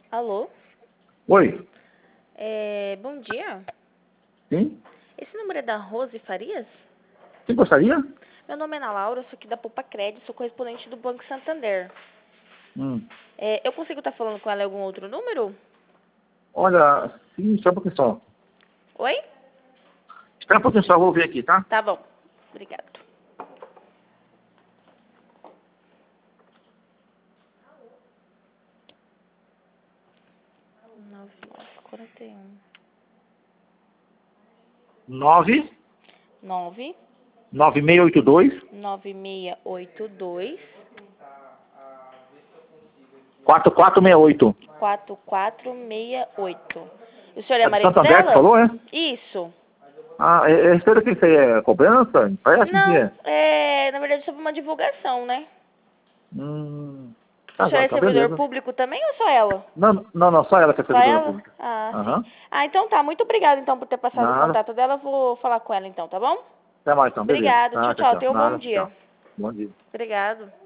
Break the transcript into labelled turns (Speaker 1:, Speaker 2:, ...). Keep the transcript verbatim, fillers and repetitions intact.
Speaker 1: Alô?
Speaker 2: Oi?
Speaker 1: É, bom dia.
Speaker 2: Sim?
Speaker 1: Esse número é da Rose Farias?
Speaker 2: Você gostaria?
Speaker 1: Meu nome é Ana Laura, sou aqui da Poupa Crédito, sou correspondente do Banco Santander.
Speaker 2: Hum.
Speaker 1: É, eu consigo estar falando com ela em algum outro número?
Speaker 2: Olha, sim, só um pouquinho só.
Speaker 1: Oi?
Speaker 2: Espera um pouquinho só, vou ver aqui, tá?
Speaker 1: Tá bom. Obrigado. nove nove quatro um.
Speaker 2: nove
Speaker 1: nove
Speaker 2: nove seis oito dois
Speaker 1: nove seis oito dois
Speaker 2: quatro quatro seis oito.
Speaker 1: quatro quatro seis oito. O senhor é
Speaker 2: É do
Speaker 1: marido
Speaker 2: Santander que
Speaker 1: dela?
Speaker 2: falou, é?
Speaker 1: Isso.
Speaker 2: Ah, é, é espera que isso aí é cobrança? Empréstimo que
Speaker 1: Não,
Speaker 2: é?
Speaker 1: é, na verdade, sobre uma divulgação, né?
Speaker 2: Hum.
Speaker 1: O
Speaker 2: Tá,
Speaker 1: senhor
Speaker 2: tá,
Speaker 1: é
Speaker 2: tá,
Speaker 1: servidor
Speaker 2: beleza.
Speaker 1: público também ou só ela?
Speaker 2: Não, não, não, só ela que é
Speaker 1: Só
Speaker 2: servidora
Speaker 1: ela?
Speaker 2: pública.
Speaker 1: Ah, sim.
Speaker 2: Aham.
Speaker 1: Ah, então tá. Muito obrigada, então, por ter passado o
Speaker 2: Nada.
Speaker 1: contato dela. Eu vou falar com ela, então, tá bom?
Speaker 2: Até mais então, beleza.
Speaker 1: Obrigada.
Speaker 2: Tá,
Speaker 1: Tchau,
Speaker 2: tchau,
Speaker 1: tchau.
Speaker 2: tchau.
Speaker 1: Tenha um bom
Speaker 2: Nada,
Speaker 1: dia.
Speaker 2: tchau. Bom dia.
Speaker 1: Obrigado.